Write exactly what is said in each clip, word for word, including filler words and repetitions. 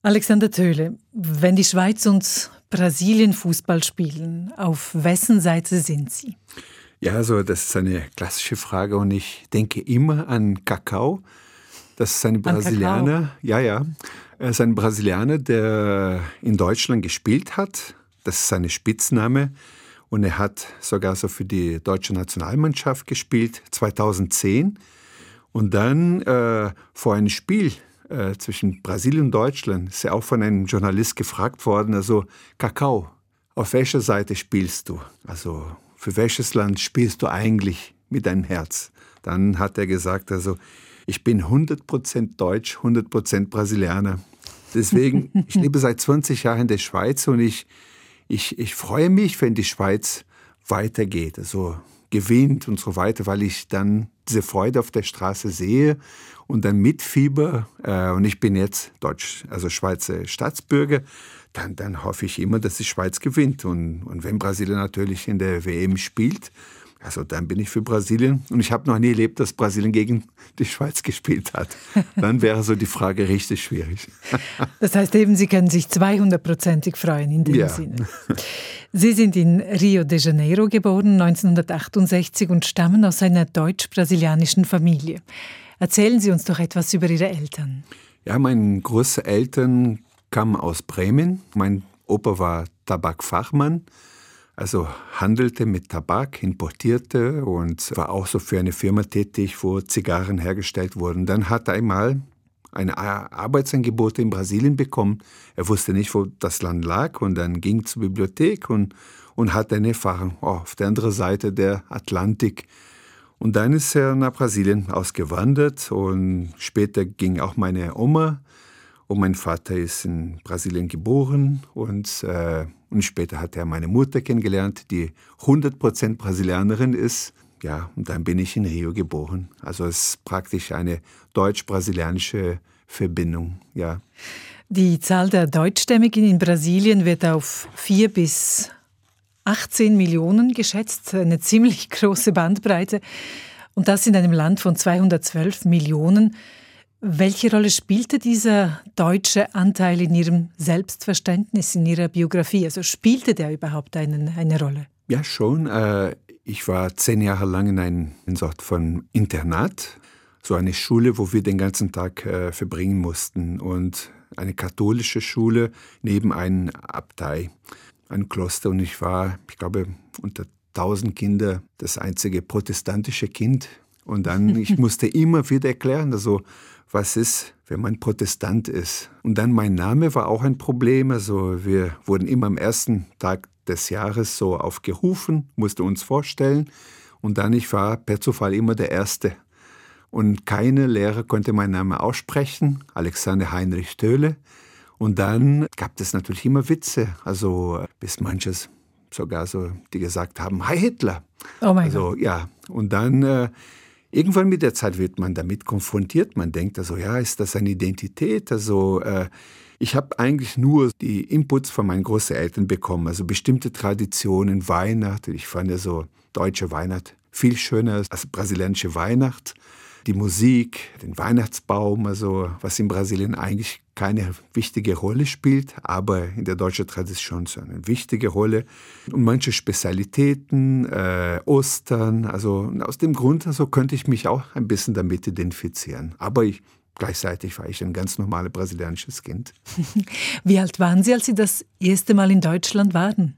Alexander Töhle, wenn die Schweiz und Brasilien Fußball spielen, auf wessen Seite sind Sie? Ja, also das ist eine klassische Frage und ich denke immer an Kaká. Das ist ein Brasilianer, ja, ja, er ist ein Brasilianer, der in Deutschland gespielt hat. Das ist sein Spitzname und er hat sogar so für die deutsche Nationalmannschaft gespielt, zweitausendzehn. Und dann äh, vor einem Spiel äh, zwischen Brasilien und Deutschland ist er auch von einem Journalist gefragt worden, also Kaká, auf welcher Seite spielst du? Also für welches Land spielst du eigentlich mit deinem Herz? Dann hat er gesagt, also ich bin hundert Prozent Deutsch, hundert Prozent Brasilianer. Deswegen, ich lebe seit zwanzig Jahren in der Schweiz und ich, ich, ich freue mich, wenn die Schweiz weitergeht, also gewinnt und so weiter, weil ich dann diese Freude auf der Straße sehe und dann mitfieber. Äh, und ich bin jetzt Deutsch, also Schweizer Staatsbürger. Dann, dann hoffe ich immer, dass die Schweiz gewinnt. Und, und wenn Brasilien natürlich in der W M spielt, also dann bin ich für Brasilien. Und ich habe noch nie erlebt, dass Brasilien gegen die Schweiz gespielt hat. Dann wäre so die Frage richtig schwierig. Das heißt eben, Sie können sich zweihundertprozentig freuen in dem ja. Sinne. Sie sind in Rio de Janeiro geboren, neunzehnhundertachtundsechzig, und stammen aus einer deutsch-brasilianischen Familie. Erzählen Sie uns doch etwas über Ihre Eltern. Ja, meine Großeltern kamen aus Bremen. Mein Opa war Tabakfachmann. Also handelte mit Tabak, importierte und war auch so für eine Firma tätig, wo Zigarren hergestellt wurden. Dann hat er einmal ein Arbeitsangebot in Brasilien bekommen. Er wusste nicht, wo das Land lag und dann ging zur Bibliothek und, und hat eine Erfahrung oh, auf der anderen Seite der Atlantik. Und dann ist er nach Brasilien ausgewandert und später ging auch meine Oma. Und mein Vater ist in Brasilien geboren und, äh, und später hat er meine Mutter kennengelernt, die hundert Prozent Brasilianerin ist. Ja, und dann bin ich in Rio geboren. Also es ist praktisch eine deutsch-brasilianische Verbindung, ja. Die Zahl der Deutschstämmigen in Brasilien wird auf vier bis achtzehn Millionen geschätzt, eine ziemlich große Bandbreite. Und das in einem Land von zweihundertzwölf Millionen. Welche Rolle spielte dieser deutsche Anteil in Ihrem Selbstverständnis, in Ihrer Biografie? Also spielte der überhaupt einen, eine Rolle? Ja, schon. Ich war zehn Jahre lang in einem Sort von Internat, so eine Schule, wo wir den ganzen Tag verbringen mussten. Und eine katholische Schule neben einer Abtei, ein Kloster. Und ich war, ich glaube, unter tausend Kindern das einzige protestantische Kind. Und dann, ich musste immer wieder erklären, also was ist, wenn man Protestant ist. Und dann mein Name war auch ein Problem. Also wir wurden immer am ersten Tag des Jahres so aufgerufen, mussten uns vorstellen. Und dann, ich war per Zufall immer der Erste. Und keine Lehrer konnte meinen Namen aussprechen, Alexander Heinrich Töhle. Und dann gab es natürlich immer Witze, also bis manches sogar so, die gesagt haben, Hi Hitler. Oh mein also, Gott. Ja, und dann äh, irgendwann mit der Zeit wird man damit konfrontiert. Man denkt also, ja, ist das eine Identität? Also äh, ich habe eigentlich nur die Inputs von meinen Großeltern bekommen, also bestimmte Traditionen, Weihnachten. Ich fand ja so deutsche Weihnacht viel schöner als brasilianische Weihnacht. Die Musik, den Weihnachtsbaum, also was in Brasilien eigentlich keine wichtige Rolle spielt, aber in der deutschen Tradition schon eine wichtige Rolle. Und manche Spezialitäten, äh, Ostern, also aus dem Grund also könnte ich mich auch ein bisschen damit identifizieren. Aber ich, gleichzeitig war ich ein ganz normales brasilianisches Kind. Wie alt waren Sie, als Sie das erste Mal in Deutschland waren?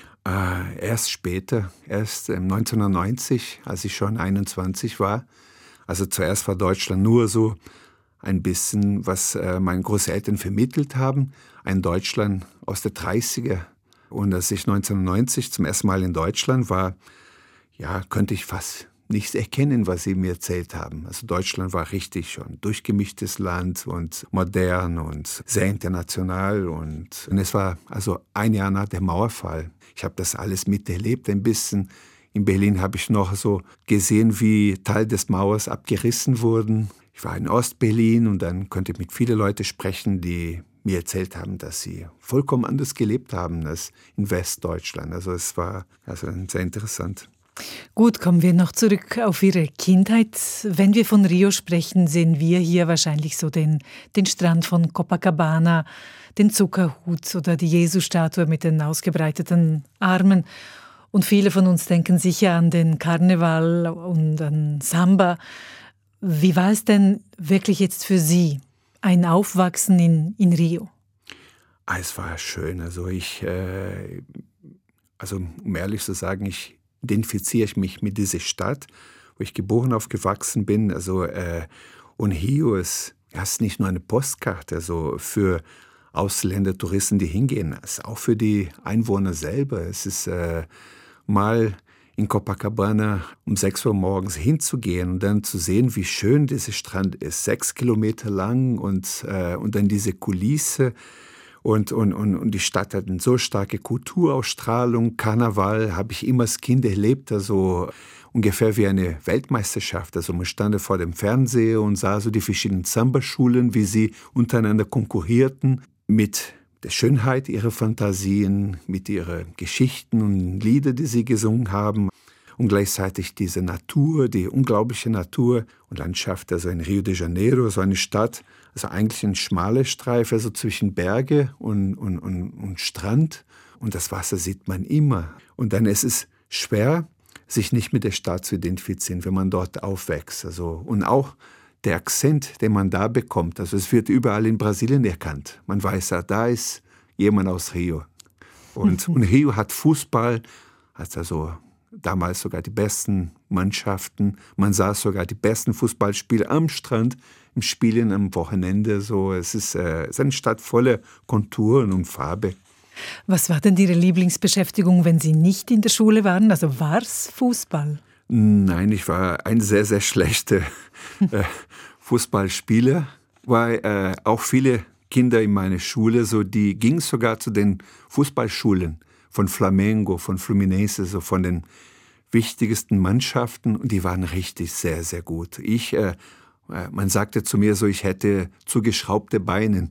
Äh, erst später, erst äh, neunzehnhundertneunzig, als ich schon einundzwanzig war. Also zuerst war Deutschland nur so ein bisschen, was äh, meine Großeltern vermittelt haben, ein Deutschland aus der dreißiger. Und als ich neunzehnhundertneunzig zum ersten Mal in Deutschland war, ja, könnte ich fast nichts erkennen, was sie mir erzählt haben. Also Deutschland war richtig schon ein durchgemischtes Land und modern und sehr international. Und, und es war also ein Jahr nach dem Mauerfall. Ich habe das alles miterlebt, ein bisschen. In Berlin habe ich noch so gesehen, wie Teil des Mauers abgerissen wurden. Ich war in Ostberlin und dann konnte ich mit vielen Leuten sprechen, die mir erzählt haben, dass sie vollkommen anders gelebt haben als in Westdeutschland. Also es war also sehr interessant. Gut, kommen wir noch zurück auf Ihre Kindheit. Wenn wir von Rio sprechen, sehen wir hier wahrscheinlich so den, den Strand von Copacabana, den Zuckerhut oder die Jesusstatue mit den ausgebreiteten Armen. Und viele von uns denken sicher an den Karneval und an Samba. Wie war es denn wirklich jetzt für Sie, ein Aufwachsen in, in Rio? Ah, es war schön. Also ich, äh, also um ehrlich zu sagen, ich identifiziere ich mich mit dieser Stadt, wo ich geboren aufgewachsen bin. Also äh, und Rio ist, ja, ist nicht nur eine Postkarte, also für Ausländer, Touristen, die hingehen, es ist auch für die Einwohner selber. Es ist äh, mal in Copacabana um sechs Uhr morgens hinzugehen und dann zu sehen, wie schön dieser Strand ist, sechs Kilometer lang und, äh, und dann diese Kulisse. Und, und, und, und die Stadt hat eine so starke Kulturausstrahlung. Karneval habe ich immer als Kind erlebt, also ungefähr wie eine Weltmeisterschaft. Also man stand vor dem Fernseher und sah so die verschiedenen Samba-Schulen, wie sie untereinander konkurrierten mit der Schönheit ihrer Fantasien, mit ihren Geschichten und Lieder, die sie gesungen haben. Und gleichzeitig diese Natur, die unglaubliche Natur und Landschaft, also in Rio de Janeiro, so eine Stadt, also eigentlich ein schmaler Streifen, also zwischen Berge und, und, und, und Strand. Und das Wasser sieht man immer. Und dann ist es schwer, sich nicht mit der Stadt zu identifizieren, wenn man dort aufwächst. Also, und auch der Akzent, den man da bekommt, also es wird überall in Brasilien erkannt. Man weiß, ja, da ist jemand aus Rio. Und, und Rio hat Fußball, hat also damals sogar die besten Mannschaften. Man sah sogar die besten Fußballspiele am Strand, im Spielen am Wochenende. So, es ist, äh, es ist eine Stadt voller Konturen und Farbe. Was war denn Ihre Lieblingsbeschäftigung, wenn Sie nicht in der Schule waren? Also war es Fußball? Nein, ich war ein sehr, sehr schlechter äh, Fußballspieler, weil äh, auch viele Kinder in meiner Schule, so, die gingen sogar zu den Fußballschulen von Flamengo, von Fluminense, so von den wichtigsten Mannschaften, und die waren richtig sehr, sehr gut. Ich, äh, man sagte zu mir so, ich hätte zugeschraubte Beine.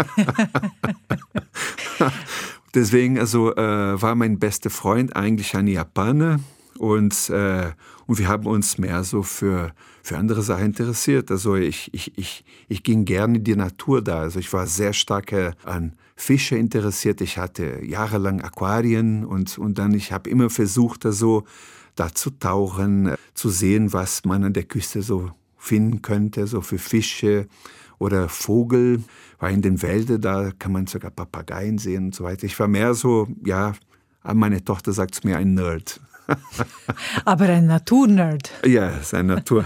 Deswegen also, äh, war mein bester Freund eigentlich ein Japaner, und, äh, und wir haben uns mehr so für, für andere Sachen interessiert. Also ich, ich, ich, ich ging gerne in die Natur da. Also ich war sehr stark äh, an Fische interessiert. Ich hatte jahrelang Aquarien, und, und dann ich habe immer versucht, also, da zu tauchen, äh, zu sehen, was man an der Küste so finden könnte, so für Fische oder Vogel. Weil in den Wäldern, da kann man sogar Papageien sehen und so weiter. Ich war mehr so, ja, meine Tochter sagt es mir, ein Nerd. Aber ein Naturnerd. Ja, es ist ein Natur.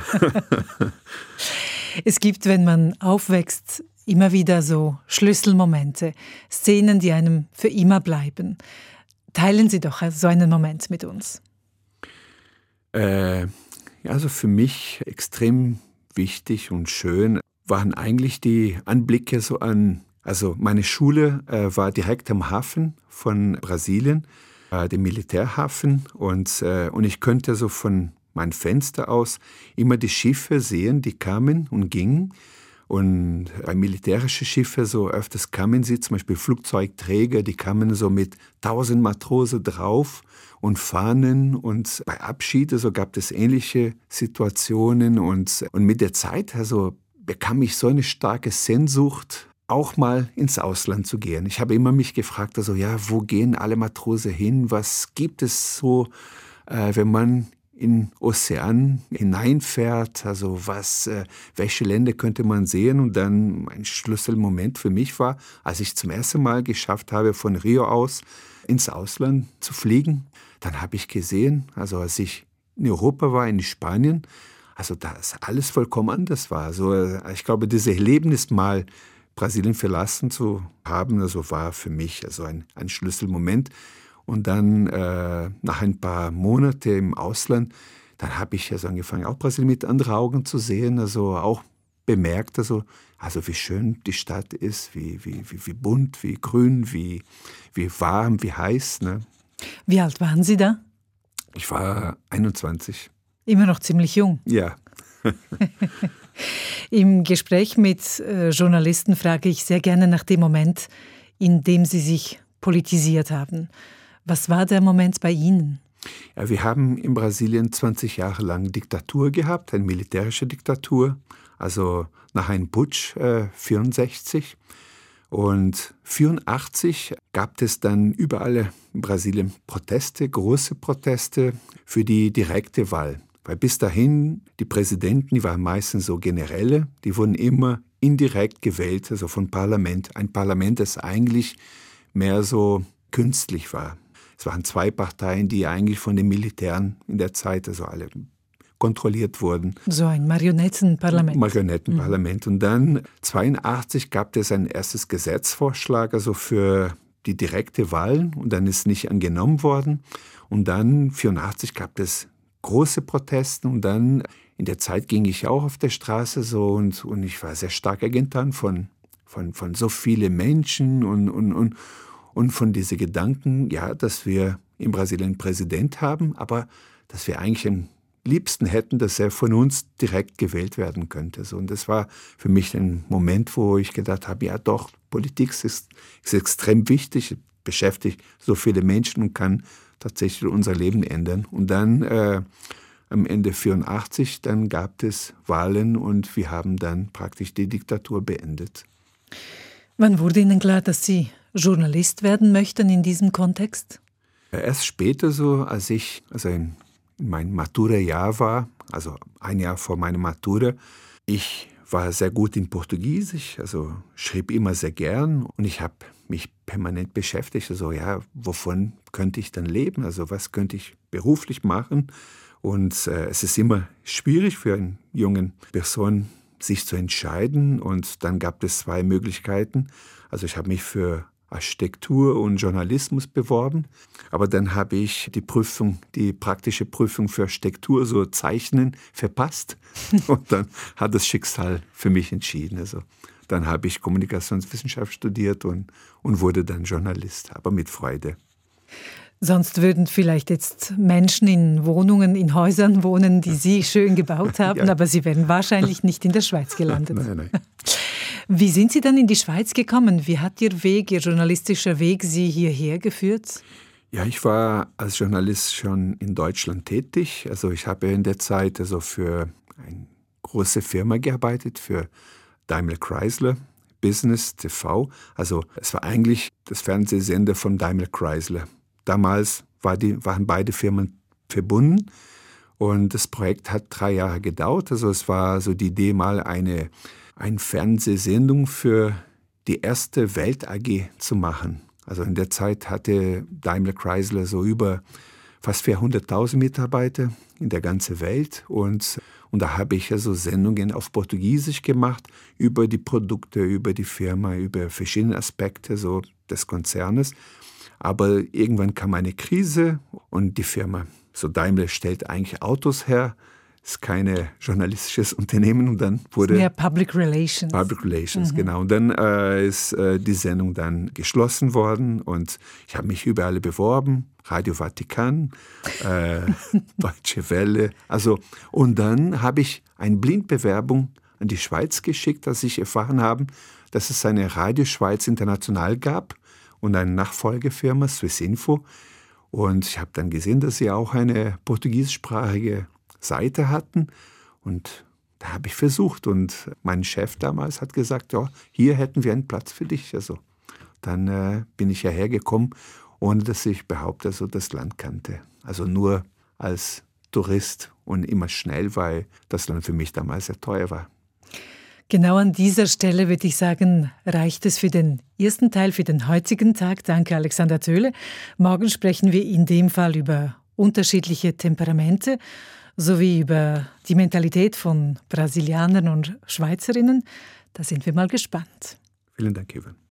Es gibt, wenn man aufwächst, immer wieder so Schlüsselmomente, Szenen, die einem für immer bleiben. Teilen Sie doch so einen Moment mit uns. Äh, ja, also für mich extrem wichtig und schön waren eigentlich die Anblicke so an, also meine Schule äh, war direkt am Hafen von Brasilien, äh, dem Militärhafen, und, äh, und ich könnte so von meinem Fenster aus immer die Schiffe sehen, die kamen und gingen. Und bei militärischen Schiffen so öfters kamen sie, zum Beispiel Flugzeugträger, die kamen so mit tausend Matrosen drauf und Fahnen, und bei Abschiede so gab es ähnliche Situationen, und, und mit der Zeit also bekam ich so eine starke Sehnsucht, auch mal ins Ausland zu gehen. Ich habe immer mich gefragt, also ja, wo gehen alle Matrosen hin? Was gibt es so, äh, wenn man in Ozean hineinfährt, also was, äh, welche Länder könnte man sehen? Und dann ein Schlüsselmoment für mich war, als ich zum ersten Mal geschafft habe, von Rio aus ins Ausland zu fliegen. Dann habe ich gesehen, also als ich in Europa war, in Spanien, also dass alles vollkommen anders war. Also ich glaube, dieses Erlebnis mal Brasilien verlassen zu haben, also war für mich also ein, ein Schlüsselmoment. Und dann äh, nach ein paar Monaten im Ausland, dann habe ich also angefangen, auch Brasilien mit anderen Augen zu sehen, also auch bemerkt, also, also wie schön die Stadt ist, wie, wie, wie, wie bunt, wie grün, wie, wie warm, wie heiß. Ne? Wie alt waren Sie da? Ich war einundzwanzig. Immer noch ziemlich jung. Ja. Im Gespräch mit äh, Journalisten frage ich sehr gerne nach dem Moment, in dem Sie sich politisiert haben. Was war der Moment bei Ihnen? Ja, wir haben in Brasilien zwanzig Jahre lang Diktatur gehabt, eine militärische Diktatur, also nach einem Putsch äh, vierundsechzig. Und vierundachtzig gab es dann überall in Brasilien Proteste, große Proteste für die direkte Wahl. Weil bis dahin, die Präsidenten, die waren meistens so Generäle, die wurden immer indirekt gewählt, also vom Parlament. Ein Parlament, das eigentlich mehr so künstlich war. Es waren zwei Parteien, die eigentlich von den Militären in der Zeit, also alle kontrolliert wurden. So ein Marionettenparlament. Marionettenparlament. Mhm. Und dann zweiundachtzig gab es ein erstes Gesetzvorschlag, also für die direkte Wahl, und dann ist nicht angenommen worden. Und dann vierundachtzig gab es große Proteste, und dann in der Zeit ging ich auch auf der Straße so und, und ich war sehr stark angetan von, von, von so vielen Menschen und, und, und, und von diesen Gedanken, ja, dass wir in Brasilien einen Präsident haben, aber dass wir eigentlich am liebsten hätten, dass er von uns direkt gewählt werden könnte. So, und das war für mich ein Moment, wo ich gedacht habe, ja doch, Politik ist, ist extrem wichtig, beschäftigt so viele Menschen und kann tatsächlich unser Leben ändern. Und dann äh, am Ende vierundachtzig, dann gab es Wahlen und wir haben dann praktisch die Diktatur beendet. Wann wurde Ihnen klar, dass Sie Journalist werden möchten in diesem Kontext? Erst später so, als ich also in mein Matura-Jahr war, also ein Jahr vor meiner Matura. Ich war sehr gut in Portugiesisch, also schrieb immer sehr gern und ich habe mich permanent beschäftigt. Also ja, wovon könnte ich dann leben? Also was könnte ich beruflich machen? Und äh, es ist immer schwierig für eine junge Person, sich zu entscheiden. Und dann gab es zwei Möglichkeiten. Also ich habe mich für Architektur und Journalismus beworben. Aber dann habe ich die Prüfung, die praktische Prüfung für Architektur, so Zeichnen, verpasst. Und dann hat das Schicksal für mich entschieden. Also dann habe ich Kommunikationswissenschaft studiert und, und wurde dann Journalist, aber mit Freude. Sonst würden vielleicht jetzt Menschen in Wohnungen, in Häusern wohnen, die Sie schön gebaut haben, ja. Aber Sie wären wahrscheinlich nicht in der Schweiz gelandet. Nein, nein. Wie sind Sie dann in die Schweiz gekommen? Wie hat Ihr Weg, Ihr journalistischer Weg Sie hierher geführt? Ja, ich war als Journalist schon in Deutschland tätig. Also ich habe in der Zeit also für eine große Firma gearbeitet, für Daimler Chrysler, Business T V. Also es war eigentlich das Fernsehsender von Daimler Chrysler. Damals war die, waren beide Firmen verbunden und das Projekt hat drei Jahre gedauert. Also es war so die Idee, mal eine, eine Fernsehsendung für die erste Welt-A G zu machen. Also in der Zeit hatte Daimler Chrysler so über fast vierhunderttausend Mitarbeiter in der ganzen Welt. Und, und da habe ich also Sendungen auf Portugiesisch gemacht über die Produkte, über die Firma, über verschiedene Aspekte so des Konzernes. Aber irgendwann kam eine Krise und die Firma, so Daimler stellt eigentlich Autos her, ist kein journalistisches Unternehmen und dann wurde... Ja, Public Relations. Public Relations, mhm. genau. Und dann äh, ist äh, die Sendung dann geschlossen worden und ich habe mich überall beworben, Radio Vatikan, äh, Deutsche Welle, also und dann habe ich eine Blindbewerbung an die Schweiz geschickt, als ich erfahren habe, dass es eine Radio Schweiz International gab und eine Nachfolgefirma, Swissinfo. Und ich habe dann gesehen, dass sie auch eine portugiesischsprachige Seite hatten. Und da habe ich versucht. Und mein Chef damals hat gesagt, ja, hier hätten wir einen Platz für dich. Also dann äh, bin ich hierher gekommen, ohne dass ich behaupte, also das Land kannte. Also nur als Tourist und immer schnell, weil das Land für mich damals sehr teuer war. Genau an dieser Stelle würde ich sagen, reicht es für den ersten Teil, für den heutigen Tag. Danke, Alexander Töhle. Morgen sprechen wir in dem Fall über unterschiedliche Temperamente sowie über die Mentalität von Brasilianern und Schweizerinnen. Da sind wir mal gespannt. Vielen Dank, Evan.